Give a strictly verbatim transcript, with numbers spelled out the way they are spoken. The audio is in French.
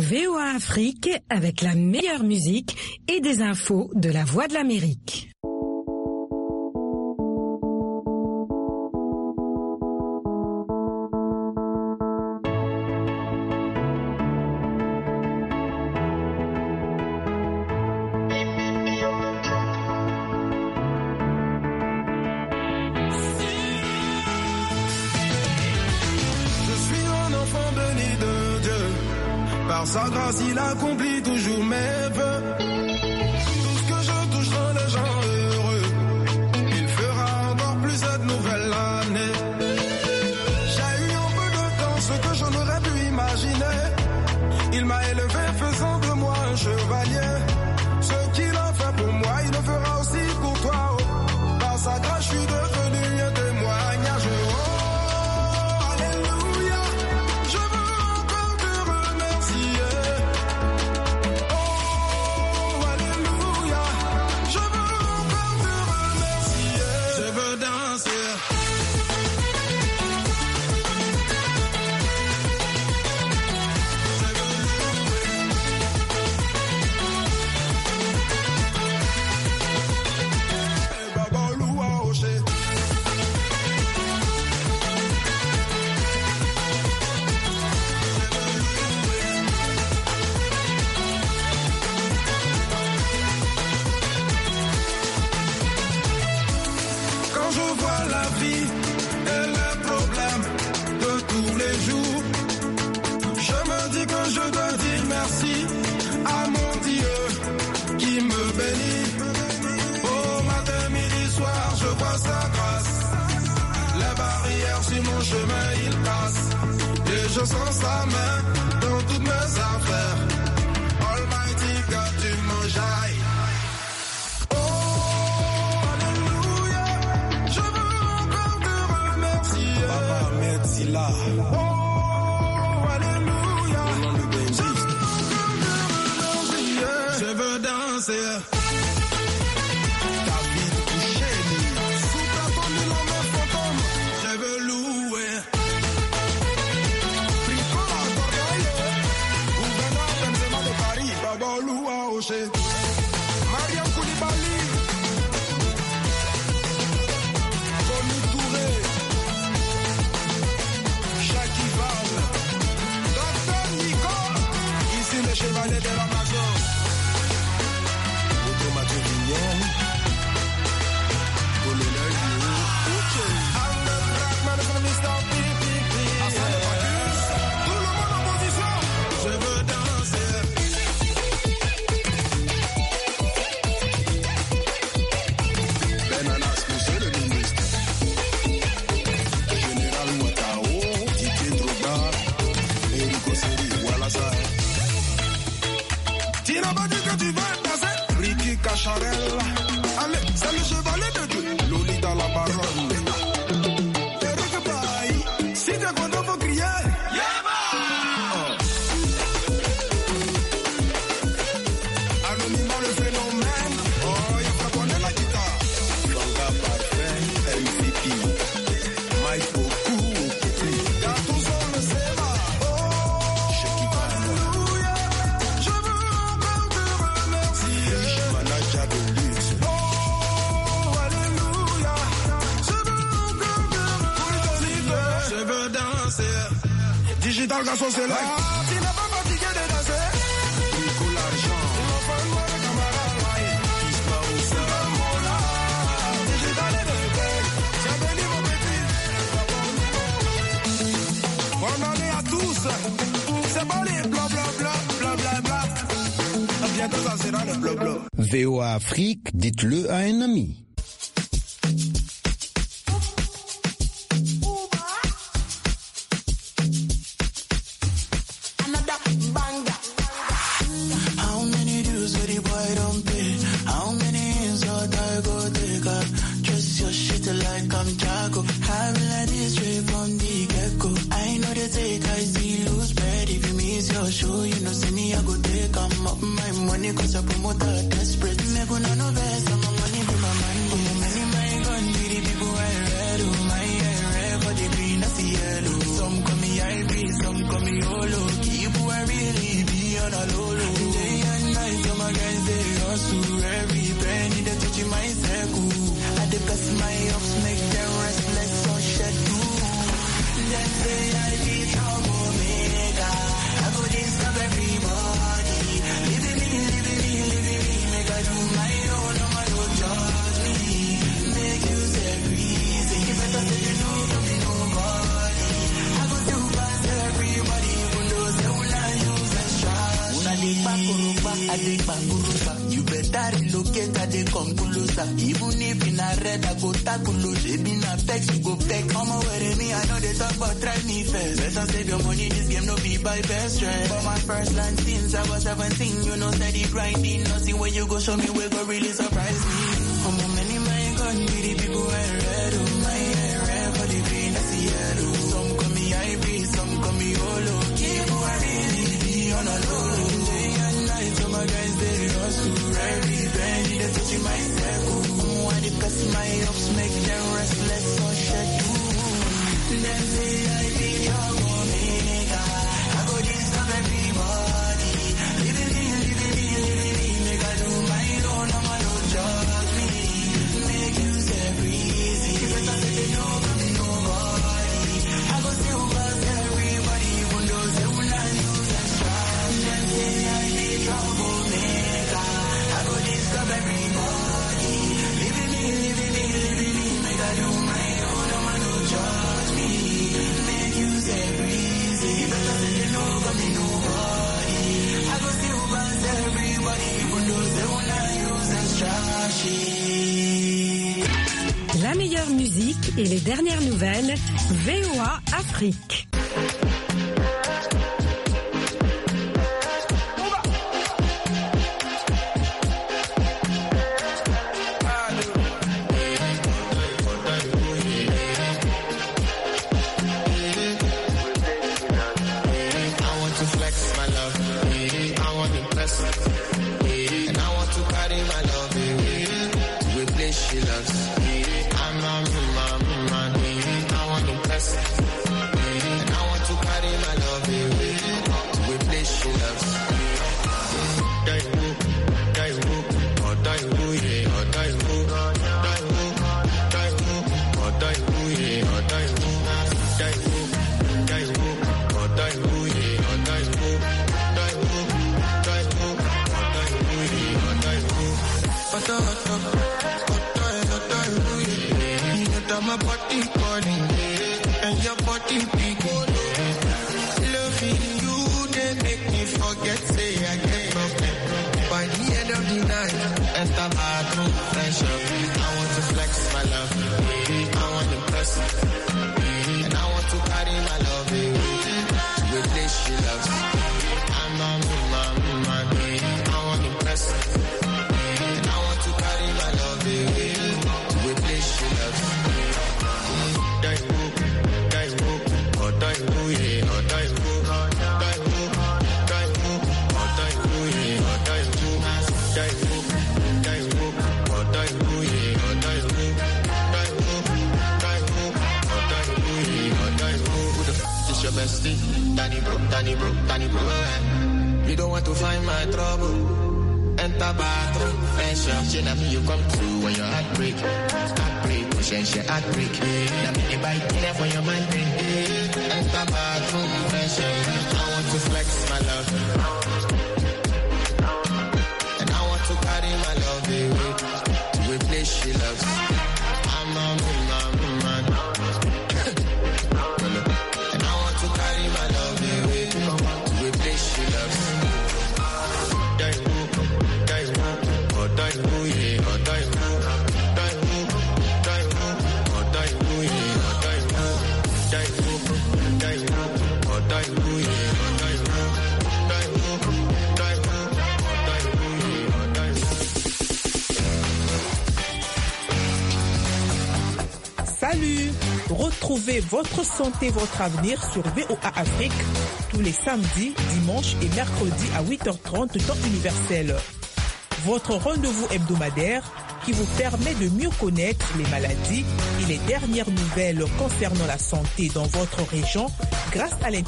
V O A Afrique avec la meilleure musique et des infos de la Voix de l'Amérique. Sa grâce, il accomplit toujours mes vœux. Tout ce que je touche rend les gens heureux. Il fera encore plus cette nouvelle année. J'ai eu un peu de temps, ce que je n'aurais pu imaginer. Il m'a élevé, faisant de moi un chevalier. Ce qu'il a fait pour moi, il le fera aussi pour toi. Oh. Par sa grâce, je suis devenu un témoignage. Oh. Je sens sa main dans toutes mes affaires. Almighty God, tu m'enjailles. Oh, alléluia. Je veux encore te remercier. Papa, merci là. Oh, alléluia. Je veux encore te remercier. Je veux danser. Mariam Koulibaly, Tony Touré, Jackie Val, Docteur Nico, ici le chevalier de l'Amazon, Auto Mathieu Vignon, Colonel Uche, Arnold Brackman, le ministre P P P, Hassan Bakis, tout le monde en position, je veux danser. Charelle. Allez, c'est le chevalier de Dieu, Loli dans la baronne. Eric Bailly, si t'es content, faut crier. Yéba! Oh. Anonymat le phénomène, oh, y'a pas qu'on est la guitare. Fanga parfait, M V P. Mike Boku, dans tout son le Seba. Oh, alléluia, je veux encore te remercier. Digital garçon c'est là. Tu n'es pas fatigué de danser. Nico l'argent. L'enfant de camarade. Qui se bat au sein. Digital est de bec. J'ai béni mon petit. Bonne année à tous. C'est pas les bla bla bla bla bla bla. Bientôt ça sera le bla bla. V O A Afrique, dites-le à un ami. Cause I promote that desperate. Me gonna no best, I'm a money for my man. Oh, many my gun, be the people I read. Oh, my I read for the green, that's the yellow. Some call me I B, some call me Olo. Keep who I really be lick bangurusa. You better relocate at the conculusa. Even if in a red, I go tackle. They be na pex, you go peck. I'm aware me, I know they talk about try me first. Better save your money, this game no be by best friend. For my first land since I was seventeen, you know steady grinding. Nothing when you go show me where go really surprise me. I'm a many my gun, be the people I read. Oh my hair, red for the green, I see yellow. Some call me I B, some call me Olo. Keep who I really be on a low. Day and night, so my guys they hustle. Every penny they touching my circle. I'm one the cause my ups make them restless or shed too. Them say I be your omega. I go disturb everybody. Living me, living me, living me. Make I do my own, I'm a no judge me. Make you say breezy. If it's not that they know, come in nobody. I go still pass everybody, even though they will not use extra. Them say I be troublemaker. I go disturb everybody. Living me, living me, living me. Make I do my own, I'm a no judge me. Make you say breezy. If it's not that they know, come in nobody. I go still pass everybody, even though they will not use extra shit. La meilleure musique et les dernières nouvelles, V O A Afrique. My body calling, and your body people. Loving you, they make me forget, say I get problem. By the end of the night, enter my room, fresh up. I want to flex my love, I want to impress, and I want to carry my love away to a place she loves. I'm a man, man, I want to impress, and I want to carry my love away to a place she loves. Your bestie, Danny bro, Danny bro, Danny bro. You don't want to find my trouble. Enter bathroom, fresh up. She me you come through when your heart break. Heart break, push and she heart break. Now me a bite there for your mind break. Enter bathroom, fresh up. I want to flex my love, and I want to carry my love away to a place she loves. I'm a woman, woman. Carry my love away to a place she loves. Die who, die who, oh die who, yeah, oh die who, die who, die who, oh die who, yeah, oh die who, die who, die who, oh die who, yeah, oh die who, die who, die who, oh die who, yeah, oh die who. Salut! Retrouvez votre santé, votre avenir sur V O A Afrique tous les samedis, dimanches et mercredis à huit heures trente temps universel. Votre rendez-vous hebdomadaire qui vous permet de mieux connaître les maladies et les dernières nouvelles concernant la santé dans votre région grâce à l'internet.